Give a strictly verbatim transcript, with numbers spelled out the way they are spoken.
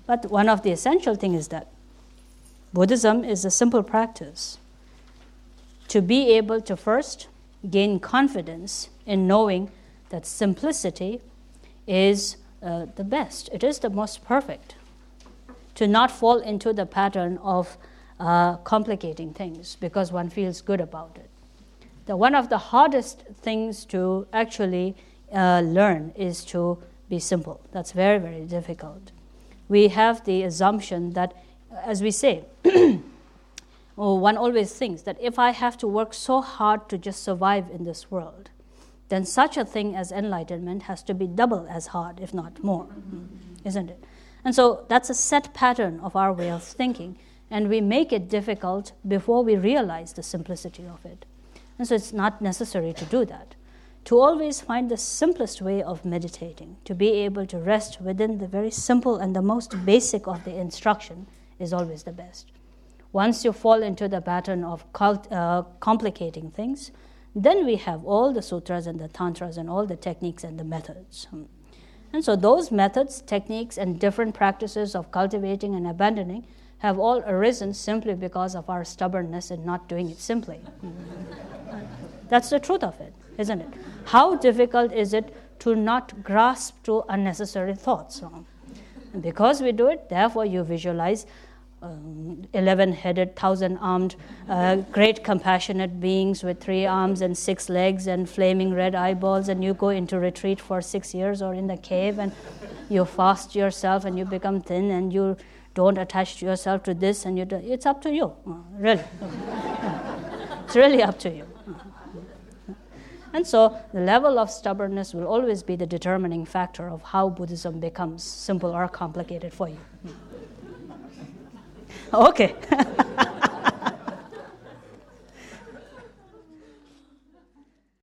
But one of the essential things is that Buddhism is a simple practice to be able to first gain confidence in knowing that simplicity is uh, the best. It is the most perfect. To not fall into the pattern of uh, complicating things because one feels good about it. The, one of the hardest things to actually uh, learn is to be simple. That's very, very difficult. We have the assumption that, as we say, oh, one always thinks that if I have to work so hard to just survive in this world, then such a thing as enlightenment has to be double as hard, if not more, isn't it? And so that's a set pattern of our way of thinking, and we make it difficult before we realize the simplicity of it. And so it's not necessary to do that. To always find the simplest way of meditating, to be able to rest within the very simple and the most basic of the instruction is always the best. Once you fall into the pattern of cult, uh, complicating things, then we have all the sutras and the tantras and all the techniques and the methods. And so those methods, techniques, and different practices of cultivating and abandoning have all arisen simply because of our stubbornness in not doing it simply. That's the truth of it, isn't it? How difficult is it to not grasp to unnecessary thoughts? And because we do it, therefore you visualize um, eleven-headed, thousand-armed, uh, great compassionate beings with three arms and six legs and flaming red eyeballs, and you go into retreat for six years or in the cave, and you fast yourself and you become thin and you don't attach yourself to this, and you do, it's up to you, uh, really. It's really up to you. And so the level of stubbornness will always be the determining factor of how Buddhism becomes simple or complicated for you. Okay.